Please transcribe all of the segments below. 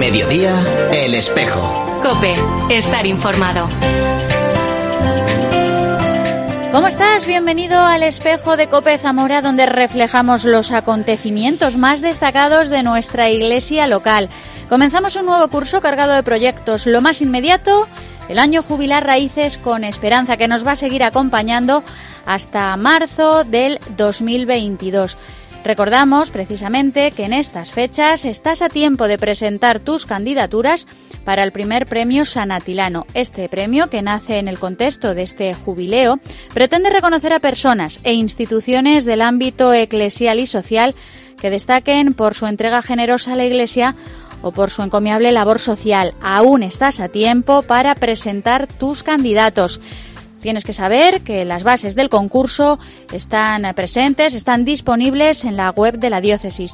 Mediodía, El Espejo. COPE, estar informado. ¿Cómo estás? Bienvenido al Espejo de COPE Zamora, donde reflejamos los acontecimientos más destacados de nuestra iglesia local. Comenzamos un nuevo curso cargado de proyectos. Lo más inmediato, el año jubilar Raíces con Esperanza, que nos va a seguir acompañando hasta marzo del 2022. Recordamos precisamente que en estas fechas estás a tiempo de presentar tus candidaturas para el primer premio San Atilano. Este premio, que nace en el contexto de este jubileo, pretende reconocer a personas e instituciones del ámbito eclesial y social que destaquen por su entrega generosa a la Iglesia o por su encomiable labor social. Aún estás a tiempo para presentar tus candidatos. Tienes que saber que las bases del concurso están presentes, están disponibles en la web de la diócesis,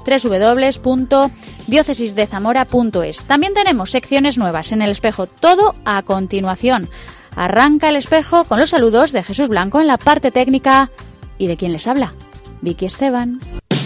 www.diocesisdezamora.es. También tenemos secciones nuevas en El Espejo, todo a continuación. Arranca El Espejo con los saludos de Jesús Blanco en la parte técnica y de quien les habla, Vicky Esteban.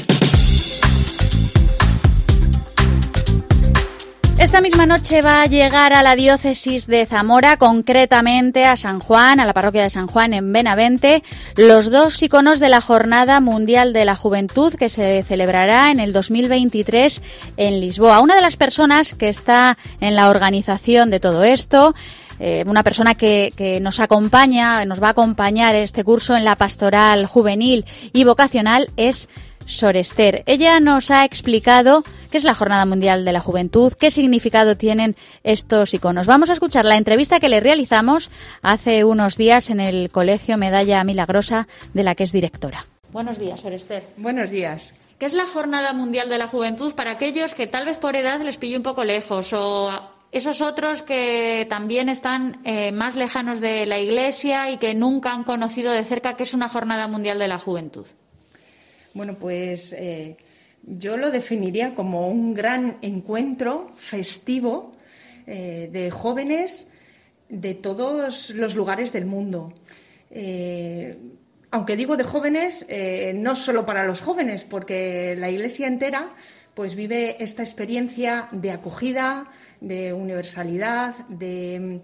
Esta misma noche va a llegar a la diócesis de Zamora, concretamente a San Juan, a la parroquia de San Juan en Benavente, los dos iconos de la Jornada Mundial de la Juventud que se celebrará en el 2023 en Lisboa. Una de las personas que está en la organización de todo esto, una persona que nos acompaña, nos va a acompañar en este curso en la pastoral juvenil y vocacional, es Sor Esther. Ella nos ha explicado qué es la Jornada Mundial de la Juventud, qué significado tienen estos iconos. Vamos a escuchar la entrevista que le realizamos hace unos días en el Colegio Medalla Milagrosa, de la que es directora. Buenos días, Sor Esther. Buenos días. ¿Qué es la Jornada Mundial de la Juventud para aquellos que tal vez por edad les pille un poco lejos, o esos otros que también están más lejanos de la Iglesia y que nunca han conocido de cerca qué es una Jornada Mundial de la Juventud? Bueno, pues yo lo definiría como un gran encuentro festivo de jóvenes de todos los lugares del mundo. Aunque digo de jóvenes, no solo para los jóvenes, porque la Iglesia entera pues vive esta experiencia de acogida, de universalidad, de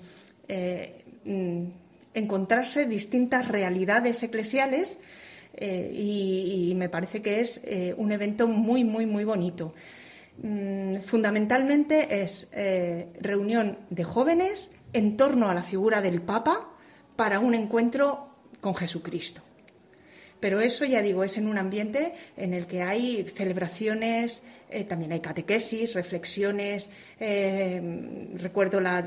encontrarse distintas realidades eclesiales. Y me parece que es un evento muy, muy, muy bonito. Fundamentalmente es reunión de jóvenes en torno a la figura del Papa para un encuentro con Jesucristo. Pero eso, ya digo, es en un ambiente en el que hay celebraciones, también hay catequesis, reflexiones. Recuerdo la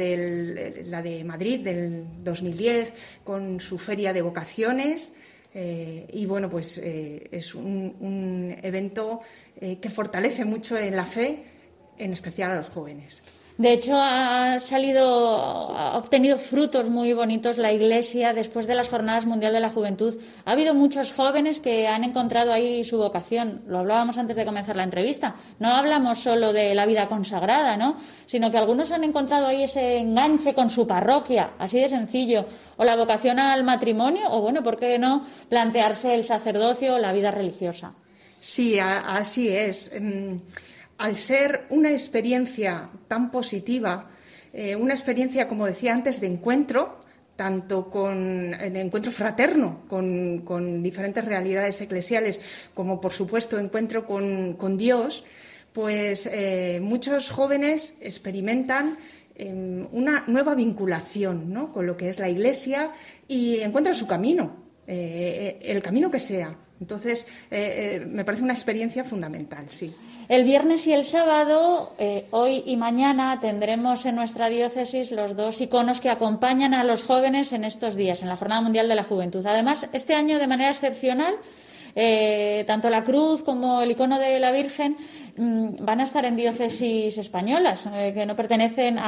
de Madrid del 2010 con su feria de vocaciones. Y bueno, pues es un evento que fortalece mucho en la fe, en especial a los jóvenes. De hecho, ha obtenido frutos muy bonitos la Iglesia después de las Jornadas Mundial de la Juventud. Ha habido muchos jóvenes que han encontrado ahí su vocación. Lo hablábamos antes de comenzar la entrevista. No hablamos solo de la vida consagrada, ¿no? Sino que algunos han encontrado ahí ese enganche con su parroquia, así de sencillo. O la vocación al matrimonio, o bueno, ¿por qué no plantearse el sacerdocio o la vida religiosa? Sí, así es. Al ser una experiencia tan positiva, una experiencia, como decía antes, de encuentro, tanto de encuentro fraterno con diferentes realidades eclesiales, como por supuesto encuentro con Dios, pues muchos jóvenes experimentan una nueva vinculación, ¿no?, con lo que es la Iglesia y encuentran su camino, el camino que sea. Entonces, me parece una experiencia fundamental, sí. El viernes y el sábado, hoy y mañana, tendremos en nuestra diócesis los dos iconos que acompañan a los jóvenes en estos días, en la Jornada Mundial de la Juventud. Además, este año, de manera excepcional, tanto la cruz como el icono de la Virgen van a estar en diócesis españolas, que no pertenecen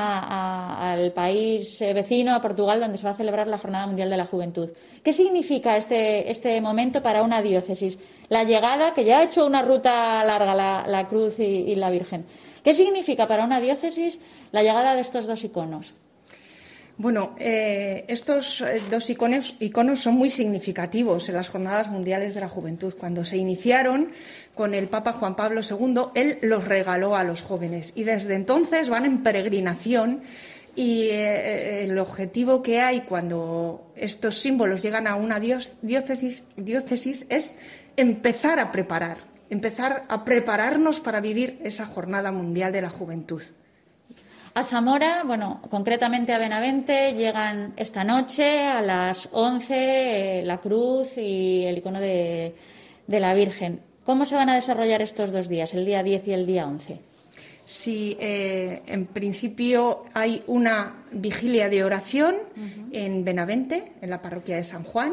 al país vecino, a Portugal, donde se va a celebrar la Jornada Mundial de la Juventud. ¿Qué significa este momento para una diócesis? La llegada, que ya ha hecho una ruta larga la cruz y la Virgen. ¿Qué significa para una diócesis la llegada de estos dos iconos? Bueno, estos dos iconos son muy significativos en las Jornadas Mundiales de la Juventud. Cuando se iniciaron con el Papa Juan Pablo II, él los regaló a los jóvenes y desde entonces van en peregrinación y el objetivo que hay cuando estos símbolos llegan a una diócesis es empezar a prepararnos para vivir esa Jornada Mundial de la Juventud. A Zamora, bueno, concretamente a Benavente, llegan esta noche a las 11 la cruz y el icono de la Virgen. ¿Cómo se van a desarrollar estos 2 días, el día 10 y el día 11? Sí, en principio hay una vigilia de oración en Benavente, en la parroquia de San Juan,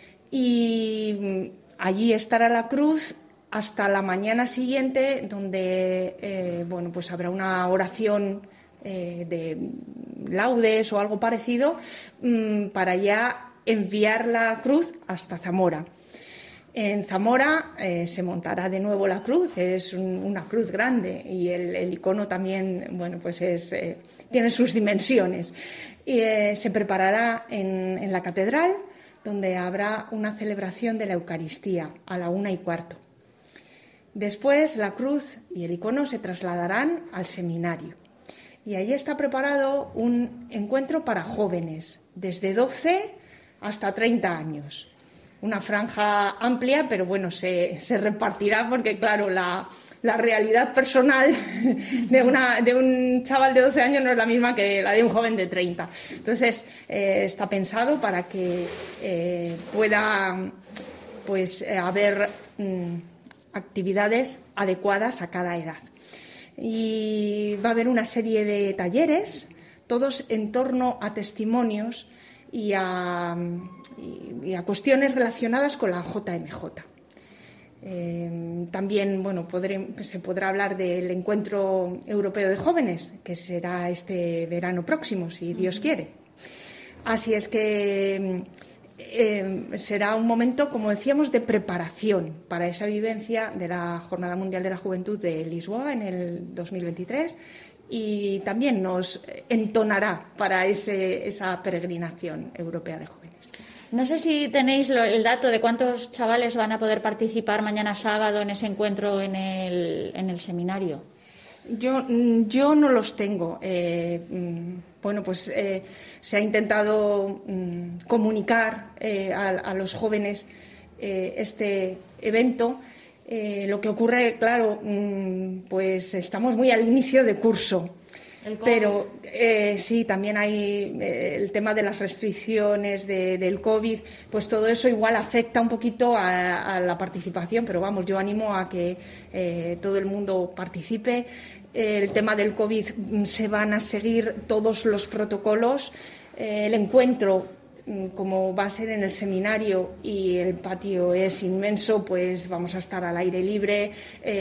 y allí estará la cruz hasta la mañana siguiente, donde pues habrá una oración de laudes o algo parecido para ya enviar la cruz hasta Zamora. En Zamora se montará de nuevo la cruz, es una cruz grande y el icono también, tiene sus dimensiones. Y se preparará en la catedral, donde habrá una celebración de la Eucaristía a la 1:15. Después la cruz y el icono se trasladarán al seminario. Y allí está preparado un encuentro para jóvenes, desde 12 hasta 30 años. Una franja amplia, pero bueno, se repartirá porque, claro, la realidad personal de un chaval de 12 años no es la misma que la de un joven de 30. Entonces, está pensado para que pueda haber actividades adecuadas a cada edad. Y va a haber una serie de talleres, todos en torno a testimonios y a cuestiones relacionadas con la JMJ. También se podrá hablar del Encuentro Europeo de Jóvenes, que será este verano próximo, si Dios quiere. Así es que será un momento, como decíamos, de preparación para esa vivencia de la Jornada Mundial de la Juventud de Lisboa en el 2023 y también nos entonará para esa peregrinación europea de jóvenes. No sé si tenéis el dato de cuántos chavales van a poder participar mañana sábado en ese encuentro en el seminario. Yo no los tengo. Se ha intentado comunicar a los jóvenes este evento. Lo que ocurre, claro, pues estamos muy al inicio de curso. Pero sí, también hay el tema de las restricciones del COVID, pues todo eso igual afecta un poquito a la participación, pero vamos, yo animo a que todo el mundo participe. El tema del COVID se van a seguir todos los protocolos. El encuentro, como va a ser en el seminario y el patio es inmenso, pues vamos a estar al aire libre.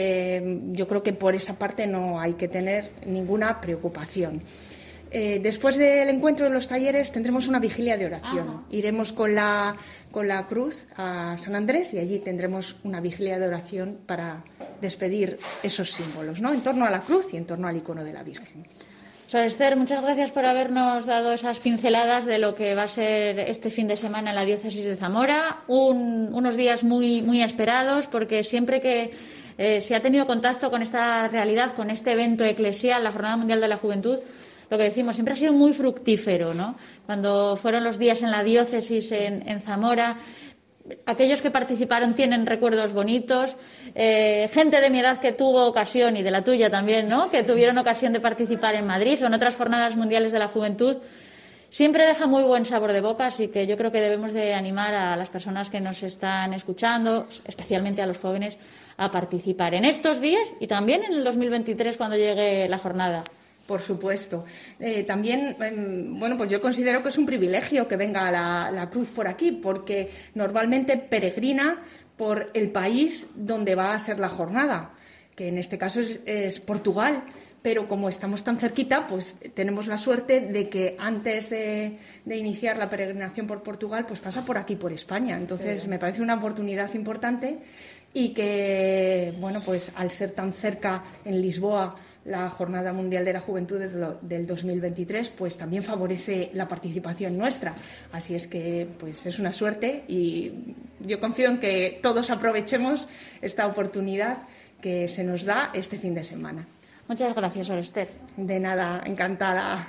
Yo creo que por esa parte no hay que tener ninguna preocupación. Después del encuentro de los talleres tendremos una vigilia de oración. Iremos con la cruz a San Andrés y allí tendremos una vigilia de oración para despedir esos símbolos, ¿no? En torno a la cruz y en torno al icono de la Virgen. Sor Esther, muchas gracias por habernos dado esas pinceladas de lo que va a ser este fin de semana en la diócesis de Zamora. Unos días muy, muy esperados, porque siempre que se ha tenido contacto con esta realidad, con este evento eclesial, la Jornada Mundial de la Juventud, lo que decimos, siempre ha sido muy fructífero, ¿no? Cuando fueron los días en la diócesis en Zamora, aquellos que participaron tienen recuerdos bonitos. Gente de mi edad que tuvo ocasión, y de la tuya también, ¿no?, que tuvieron ocasión de participar en Madrid o en otras jornadas mundiales de la juventud, siempre deja muy buen sabor de boca. Así que yo creo que debemos de animar a las personas que nos están escuchando, especialmente a los jóvenes, a participar en estos días y también en el 2023 cuando llegue la jornada. Por supuesto. También, pues yo considero que es un privilegio que venga la cruz por aquí, porque normalmente peregrina por el país donde va a ser la jornada, que en este caso es Portugal. Pero como estamos tan cerquita, pues tenemos la suerte de que antes de iniciar la peregrinación por Portugal, pues pasa por aquí, por España. Entonces, me parece una oportunidad importante y que, bueno, pues al ser tan cerca en Lisboa la Jornada Mundial de la Juventud del 2023, pues también favorece la participación nuestra. Así es que pues es una suerte y yo confío en que todos aprovechemos esta oportunidad que se nos da este fin de semana. Muchas gracias, Orester. De nada, encantada.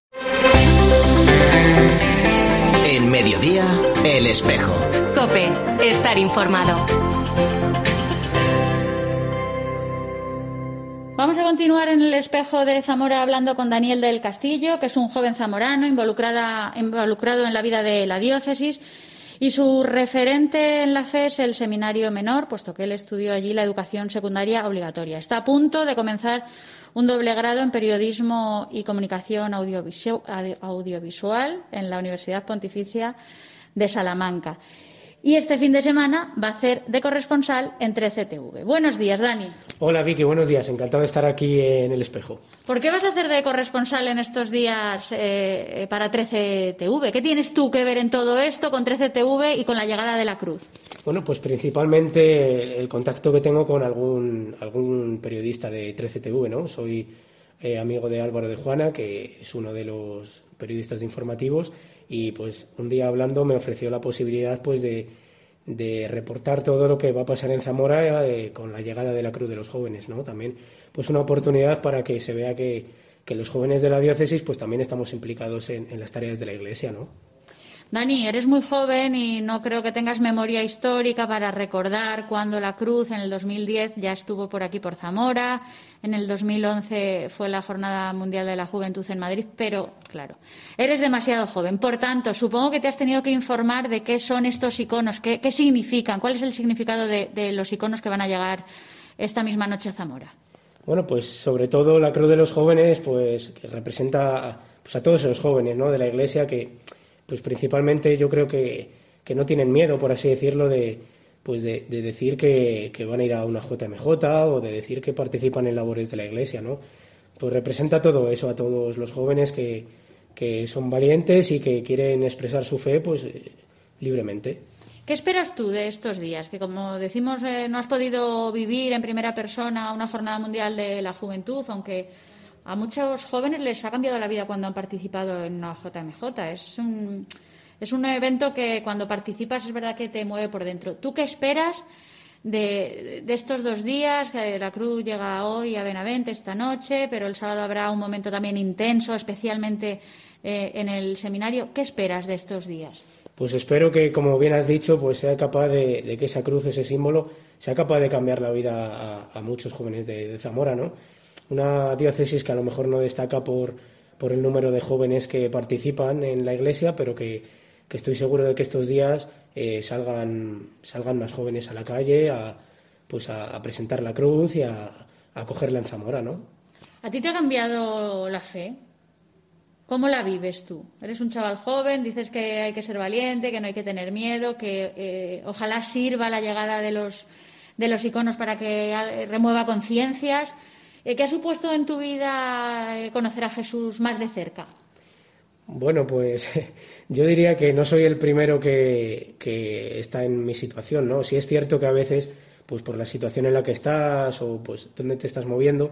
En Mediodía, El Espejo. COPE. Estar informado. Vamos a continuar en El Espejo de Zamora hablando con Daniel del Castillo, que es un joven zamorano involucrado en la vida de la diócesis, y su referente en la fe es el Seminario Menor, puesto que él estudió allí la educación secundaria obligatoria. Está a punto de comenzar un doble grado en Periodismo y Comunicación Audiovisual en la Universidad Pontificia de Salamanca. Y este fin de semana va a hacer de corresponsal en 13TV. Buenos días, Dani. Hola, Vicky, buenos días. Encantado de estar aquí en El Espejo. ¿Por qué vas a hacer de corresponsal en estos días para 13TV? ¿Qué tienes tú que ver en todo esto con 13TV y con la llegada de la cruz? Bueno, pues principalmente el contacto que tengo con algún periodista de 13TV, ¿no? Soy amigo de Álvaro de Juana, que es uno de los periodistas de informativos, y pues un día hablando me ofreció la posibilidad pues de reportar todo lo que va a pasar en Zamora con la llegada de la Cruz de los Jóvenes, ¿no? También pues una oportunidad para que se vea que los jóvenes de la diócesis pues también estamos implicados en las tareas de la Iglesia, ¿no? Dani, eres muy joven y no creo que tengas memoria histórica para recordar cuando la Cruz en el 2010 ya estuvo por aquí por Zamora, en el 2011 fue la Jornada Mundial de la Juventud en Madrid, pero claro, eres demasiado joven. Por tanto, supongo que te has tenido que informar de qué son estos iconos, qué significan, cuál es el significado de los iconos que van a llegar esta misma noche a Zamora. Bueno, pues sobre todo la Cruz de los Jóvenes, pues que representa pues a todos los jóvenes, ¿no?, de la Iglesia, que pues principalmente yo creo que no tienen miedo, por así decirlo, de decir que van a ir a una JMJ o de decir que participan en labores de la Iglesia, ¿no? Pues representa todo eso a todos los jóvenes que son valientes y que quieren expresar su fe pues libremente. ¿Qué esperas tú de estos días? Que, como decimos, no has podido vivir en primera persona una Jornada Mundial de la Juventud, aunque a muchos jóvenes les ha cambiado la vida cuando han participado en una JMJ. Es un evento que cuando participas es verdad que te mueve por dentro. ¿Tú qué esperas de estos 2 días? La Cruz llega hoy a Benavente, esta noche, pero el sábado habrá un momento también intenso, especialmente en el seminario. ¿Qué esperas de estos días? Pues espero que, como bien has dicho, pues sea capaz de que esa cruz, ese símbolo, sea capaz de cambiar la vida a muchos jóvenes de Zamora, ¿no? Una diócesis que a lo mejor no destaca por el número de jóvenes que participan en la Iglesia, pero que estoy seguro de que estos días salgan más jóvenes a la calle a presentar la cruz y a acogerla en Zamora, ¿no? ¿A ti te ha cambiado la fe? ¿Cómo la vives tú? Eres un chaval joven, dices que hay que ser valiente, que no hay que tener miedo, que ojalá sirva la llegada de los iconos para que remueva conciencias. ¿Qué ha supuesto en tu vida conocer a Jesús más de cerca? Bueno, pues yo diría que no soy el primero que está en mi situación, ¿no? Sí es cierto que a veces, pues por la situación en la que estás o pues dónde te estás moviendo,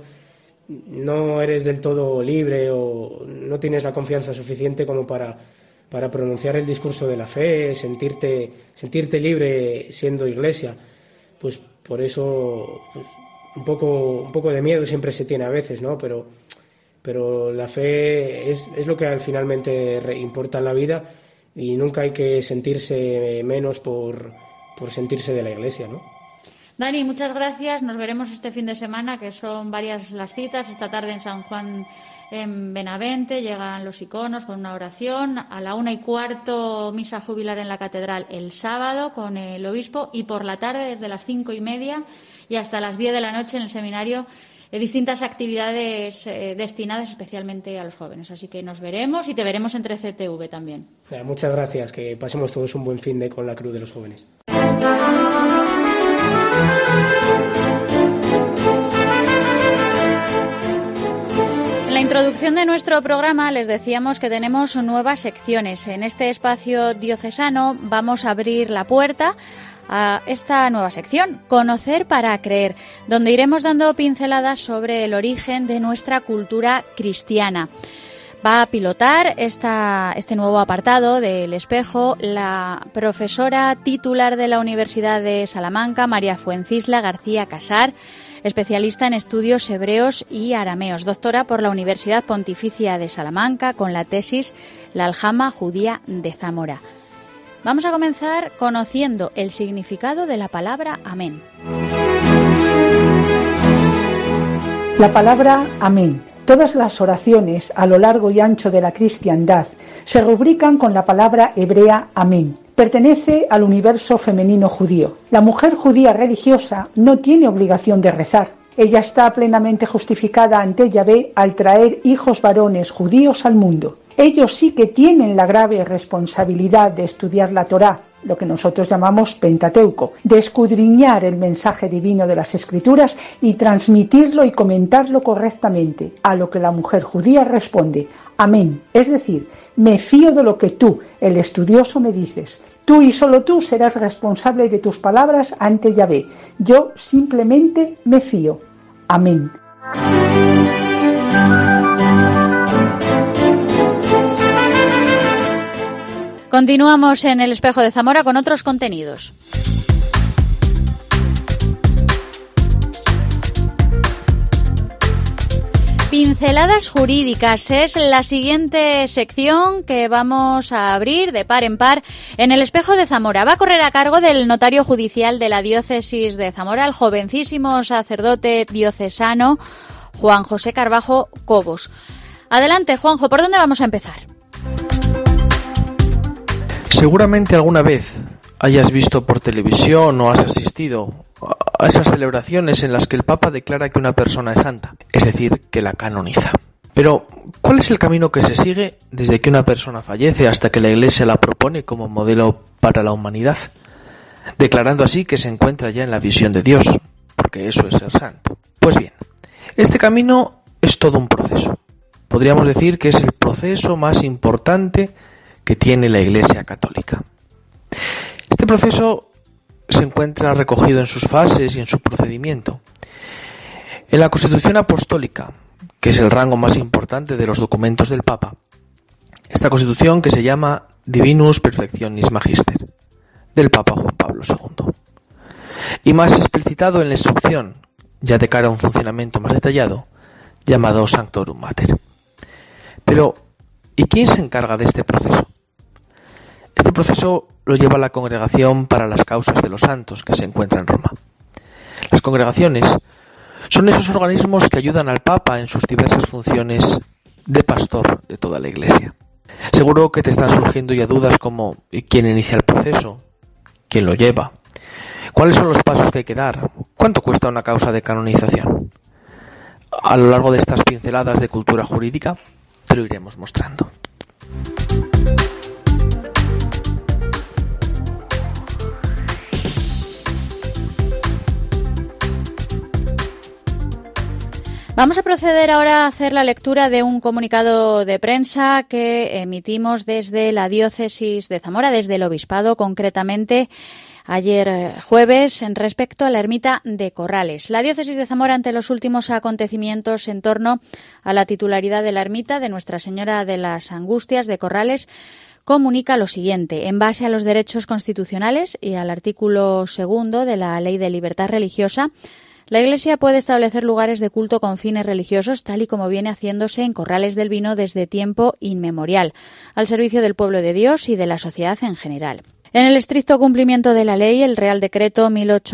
no eres del todo libre o no tienes la confianza suficiente como para pronunciar el discurso de la fe, sentirte libre siendo Iglesia. Pues por eso pues, un poco de miedo siempre se tiene a veces, ¿no? Pero la fe es lo que finalmente importa en la vida y nunca hay que sentirse menos por sentirse de la Iglesia, ¿no? Dani, muchas gracias. Nos veremos este fin de semana, que son varias las citas. Esta tarde en San Juan, en Benavente, llegan los iconos con una oración. A la 1:15, misa jubilar en la catedral el sábado con el obispo. Y por la tarde, desde las 5:30 y hasta las 10 de la noche en el seminario, distintas actividades destinadas especialmente a los jóvenes. Así que nos veremos y te veremos en 13TV también. Muchas gracias. Que pasemos todos un buen fin de con la Cruz de los Jóvenes. En la introducción de nuestro programa les decíamos que tenemos nuevas secciones. En este espacio diocesano vamos a abrir la puerta a esta nueva sección, Conocer para Creer, donde iremos dando pinceladas sobre el origen de nuestra cultura cristiana. Va a pilotar este nuevo apartado del Espejo la profesora titular de la Universidad de Salamanca, María Fuencisla García Casar, especialista en estudios hebreos y arameos, doctora por la Universidad Pontificia de Salamanca con la tesis La aljama judía de Zamora. Vamos a comenzar conociendo el significado de la palabra amén. La palabra amén. Todas las oraciones a lo largo y ancho de la cristiandad se rubrican con la palabra hebrea amén. Pertenece al universo femenino judío. La mujer judía religiosa no tiene obligación de rezar. Ella está plenamente justificada ante Yahvé al traer hijos varones judíos al mundo. Ellos sí que tienen la grave responsabilidad de estudiar la Torá, lo que nosotros llamamos Pentateuco, de escudriñar el mensaje divino de las Escrituras y transmitirlo y comentarlo correctamente, a lo que la mujer judía responde, amén, es decir, me fío de lo que tú, el estudioso, me dices. Tú y solo tú serás responsable de tus palabras ante Yahvé. Yo simplemente me fío. Amén. Continuamos en el Espejo de Zamora con otros contenidos. Pinceladas jurídicas es la siguiente sección que vamos a abrir de par en par en el Espejo de Zamora. Va a correr a cargo del notario judicial de la diócesis de Zamora, el jovencísimo sacerdote diocesano Juan José Carbajo Cobos. Adelante, Juanjo, ¿por dónde vamos a empezar? Seguramente alguna vez hayas visto por televisión o has asistido a esas celebraciones en las que el Papa declara que una persona es santa, es decir, que la canoniza. Pero, ¿cuál es el camino que se sigue desde que una persona fallece hasta que la Iglesia la propone como modelo para la humanidad? Declarando así que se encuentra ya en la visión de Dios, porque eso es ser santo. Pues bien, este camino es todo un proceso. Podríamos decir que es el proceso más importante que tiene la Iglesia Católica. Este proceso se encuentra recogido en sus fases y en su procedimiento. En la Constitución Apostólica, que es el rango más importante de los documentos del Papa, esta Constitución que se llama Divinus Perfectionis Magister, del Papa Juan Pablo II. Y más explicitado en la instrucción, ya de cara a un funcionamiento más detallado, llamado Sanctorum Mater. Pero, ¿y quién se encarga de este proceso? Este proceso lo lleva la Congregación para las Causas de los Santos, que se encuentra en Roma. Las congregaciones son esos organismos que ayudan al Papa en sus diversas funciones de pastor de toda la Iglesia. Seguro que te están surgiendo ya dudas como ¿quién inicia el proceso? ¿Quién lo lleva? ¿Cuáles son los pasos que hay que dar? ¿Cuánto cuesta una causa de canonización? A lo largo de estas pinceladas de cultura jurídica te lo iremos mostrando. Vamos a proceder ahora a hacer la lectura de un comunicado de prensa que emitimos desde la diócesis de Zamora, desde el obispado, concretamente ayer jueves, en respecto a la ermita de Corrales. La diócesis de Zamora, ante los últimos acontecimientos en torno a la titularidad de la ermita de Nuestra Señora de las Angustias de Corrales, comunica lo siguiente. En base a los derechos constitucionales y al artículo 2 de la Ley de Libertad Religiosa, la Iglesia puede establecer lugares de culto con fines religiosos, tal y como viene haciéndose en Corrales del Vino desde tiempo inmemorial, al servicio del pueblo de Dios y de la sociedad en general. En el estricto cumplimiento de la ley, el Real Decreto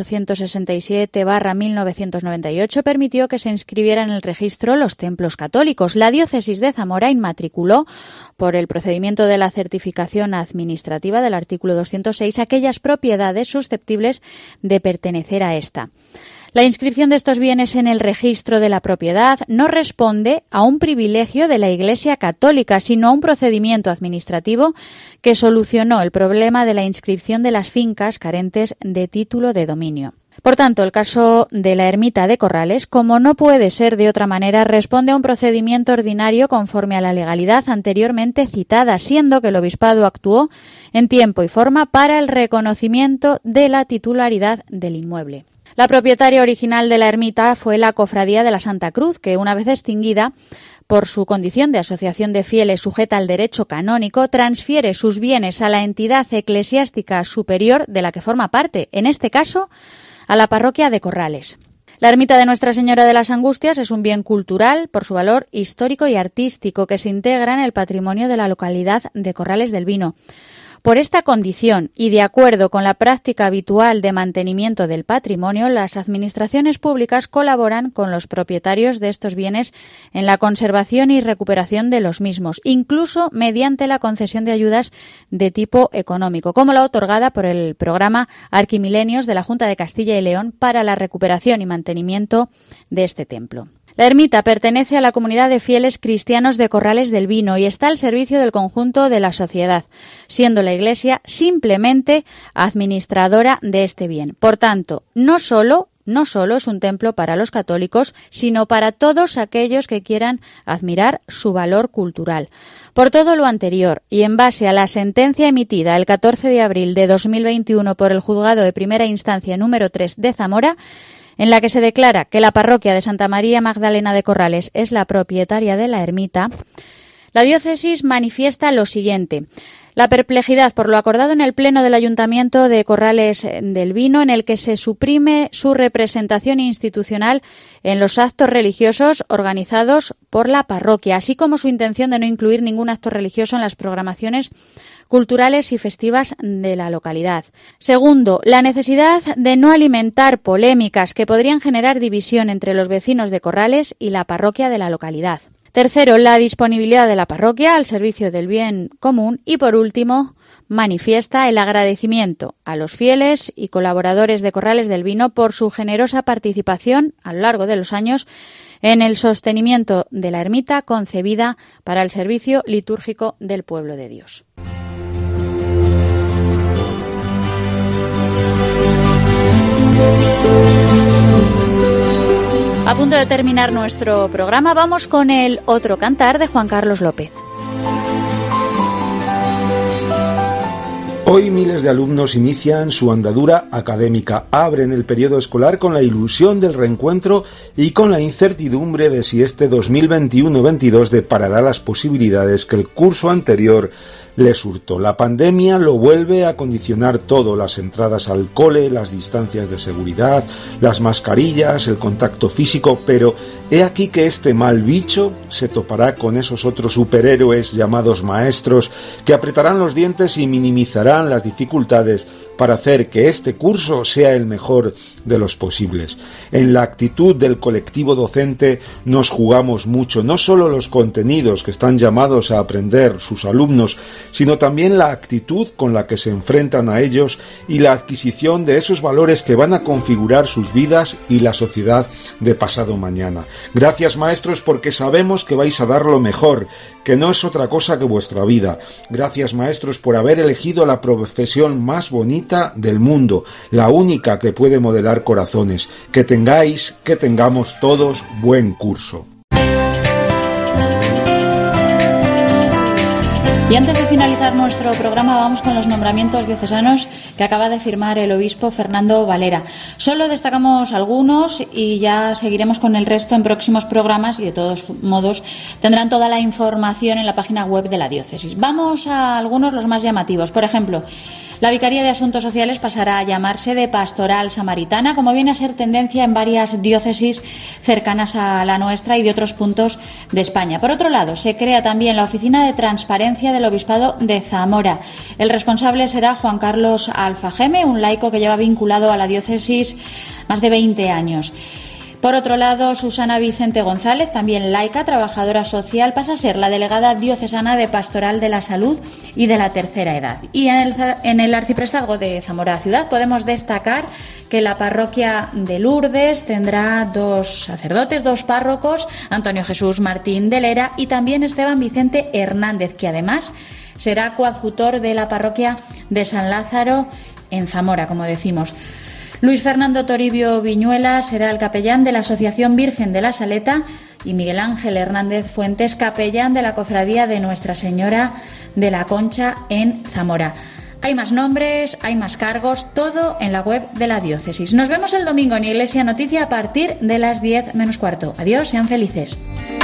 1867/1998 permitió que se inscribieran en el registro los templos católicos. La diócesis de Zamora inmatriculó, por el procedimiento de la certificación administrativa del artículo 206, aquellas propiedades susceptibles de pertenecer a esta. La inscripción de estos bienes en el registro de la propiedad no responde a un privilegio de la Iglesia Católica, sino a un procedimiento administrativo que solucionó el problema de la inscripción de las fincas carentes de título de dominio. Por tanto, el caso de la ermita de Corrales, como no puede ser de otra manera, responde a un procedimiento ordinario conforme a la legalidad anteriormente citada, siendo que el obispado actuó en tiempo y forma para el reconocimiento de la titularidad del inmueble. La propietaria original de la ermita fue la Cofradía de la Santa Cruz, que una vez extinguida por su condición de asociación de fieles sujeta al derecho canónico, transfiere sus bienes a la entidad eclesiástica superior de la que forma parte, en este caso, a la parroquia de Corrales. La ermita de Nuestra Señora de las Angustias es un bien cultural por su valor histórico y artístico que se integra en el patrimonio de la localidad de Corrales del Vino. Por esta condición y de acuerdo con la práctica habitual de mantenimiento del patrimonio, las administraciones públicas colaboran con los propietarios de estos bienes en la conservación y recuperación de los mismos, incluso mediante la concesión de ayudas de tipo económico, como la otorgada por el programa Arquimilenios de la Junta de Castilla y León para la recuperación y mantenimiento de este templo. La ermita pertenece a la comunidad de fieles cristianos de Corrales del Vino y está al servicio del conjunto de la sociedad, siendo la Iglesia simplemente administradora de este bien. Por tanto, no solo es un templo para los católicos, sino para todos aquellos que quieran admirar su valor cultural. Por todo lo anterior, y en base a la sentencia emitida el 14 de abril de 2021 por el Juzgado de Primera Instancia número 3 de Zamora, en la que se declara que la parroquia de Santa María Magdalena de Corrales es la propietaria de la ermita, la diócesis manifiesta lo siguiente: la perplejidad por lo acordado en el Pleno del Ayuntamiento de Corrales del Vino, en el que se suprime su representación institucional en los actos religiosos organizados por la parroquia, así como su intención de no incluir ningún acto religioso en las programaciones culturales y festivas de la localidad. Segundo, la necesidad de no alimentar polémicas que podrían generar división entre los vecinos de Corrales y la parroquia de la localidad. Tercero, la disponibilidad de la parroquia al servicio del bien común. Y por último, manifiesta el agradecimiento a los fieles y colaboradores de Corrales del Vino por su generosa participación a lo largo de los años en el sostenimiento de la ermita concebida para el servicio litúrgico del pueblo de Dios. A punto de terminar nuestro programa, vamos con el otro cantar de Juan Carlos López. Hoy miles de alumnos inician su andadura académica, abren el periodo escolar con la ilusión del reencuentro y con la incertidumbre de si este 2021-22 deparará las posibilidades que el curso anterior les hurtó. La pandemia lo vuelve a condicionar todo: las entradas al cole, las distancias de seguridad, las mascarillas, el contacto físico, pero he aquí que este mal bicho se topará con esos otros superhéroes llamados maestros que apretarán los dientes y minimizarán las dificultades para hacer que este curso sea el mejor de los posibles. En la actitud del colectivo docente nos jugamos mucho, no solo los contenidos que están llamados a aprender sus alumnos, sino también la actitud con la que se enfrentan a ellos y la adquisición de esos valores que van a configurar sus vidas y la sociedad de pasado mañana. Gracias, maestros, porque sabemos que vais a dar lo mejor, que no es otra cosa que vuestra vida. Gracias, maestros, por haber elegido la profesión más bonita del mundo, la única que puede modelar corazones. Que tengamos todos buen curso. Y antes de finalizar nuestro programa, vamos con los nombramientos diocesanos que acaba de firmar el obispo Fernando Valera. Solo destacamos algunos y ya seguiremos con el resto en próximos programas, y de todos modos tendrán toda la información en la página web de la diócesis. Vamos a algunos, los más llamativos. Por ejemplo, la Vicaría de Asuntos Sociales pasará a llamarse de Pastoral Samaritana, como viene a ser tendencia en varias diócesis cercanas a la nuestra y de otros puntos de España. Por otro lado, se crea también la Oficina de Transparencia del Obispado de Zamora. El responsable será Juan Carlos Alfageme, un laico que lleva vinculado a la diócesis más de 20 años. Por otro lado, Susana Vicente González, también laica, trabajadora social, pasa a ser la delegada diocesana de Pastoral de la Salud y de la Tercera Edad. Y en el arciprestazgo de Zamora Ciudad podemos destacar que la parroquia de Lourdes tendrá 2 sacerdotes, 2 párrocos, Antonio Jesús Martín de Lera y también Esteban Vicente Hernández, que además será coadjutor de la parroquia de San Lázaro en Zamora, como decimos. Luis Fernando Toribio Viñuela será el capellán de la Asociación Virgen de la Saleta y Miguel Ángel Hernández Fuentes, capellán de la Cofradía de Nuestra Señora de la Concha en Zamora. Hay más nombres, hay más cargos, todo en la web de la diócesis. Nos vemos el domingo en Iglesia Noticia a partir de las 10 menos cuarto. Adiós, sean felices.